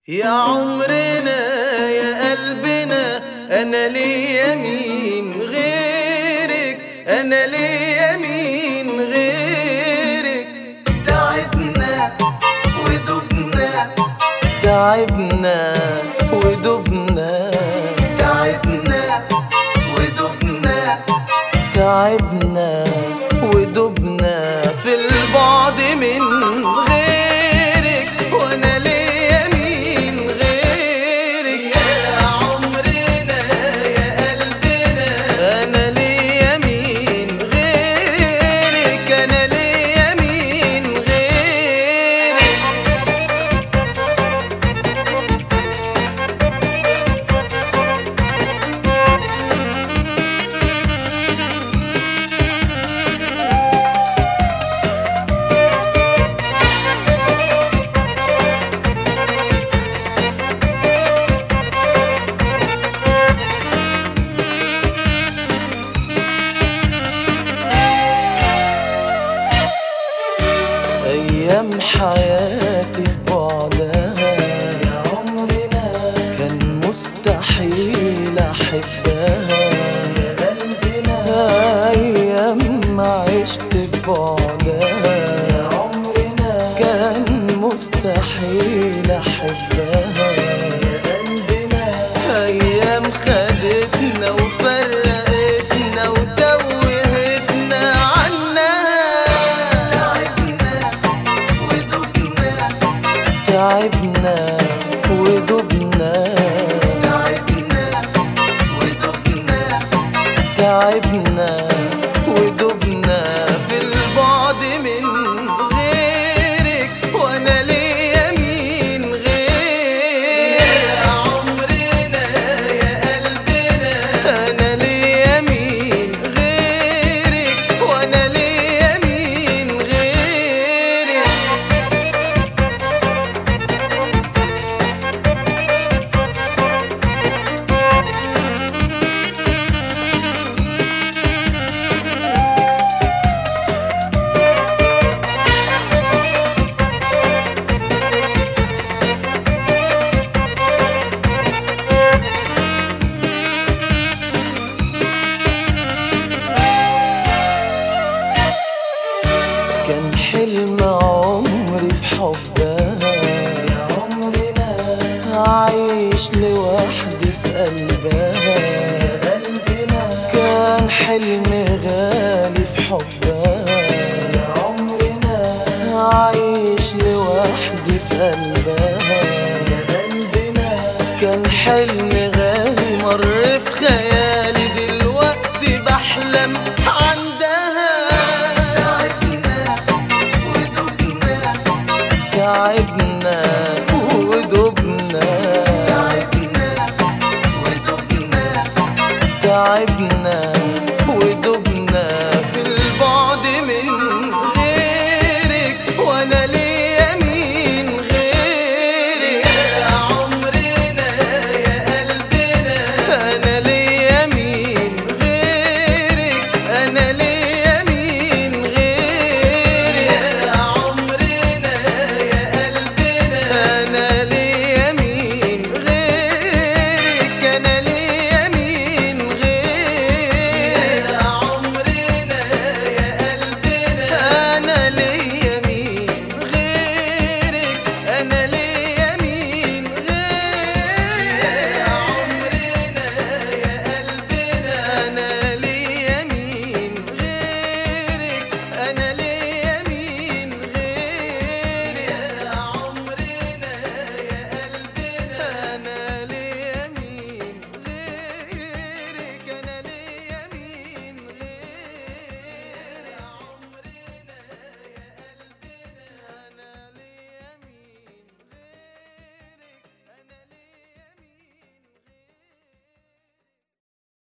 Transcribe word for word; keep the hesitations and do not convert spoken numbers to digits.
يا عمرنا يا قلبنا، أنا ليا مين غيرك، أنا ليا مين غيرك. تعبنا ودبنا، تعبنا ودبنا، تعبنا ودبنا، تعبنا ودبنا في البعد من غيرك. وأنا ليا مين غيرك، يا عمرنا يا قلبنا، أنا ليا مين غيرك، أنا ليا مين غيرك. أيام حياتي في بعدها يا عمرنا كان مستحيل أحبها يا قلبنا. أيام ما عشت في بعدها يا عمرنا كان مستحيل أحبها يا قلبنا. أيام خدتنا وفرقتنا وتوهتنا عنها. تعبنا ودبنا، تعبنا ودبنا، تعبنا ودبنا في البعد من غيرك. وانا ليا مين غيرك، يا عمرنا يا قلبنا، انا ليا مين غيرك، وانا ليا مين غيرك. كان حلم عمري في حبها يا عمرنا، عايش لوحدي في قلبها يا قلبنا. كان حلم غالي في حبها يا عمرنا، عايش لوحدي في قلبها يا قلبنا. كان حلم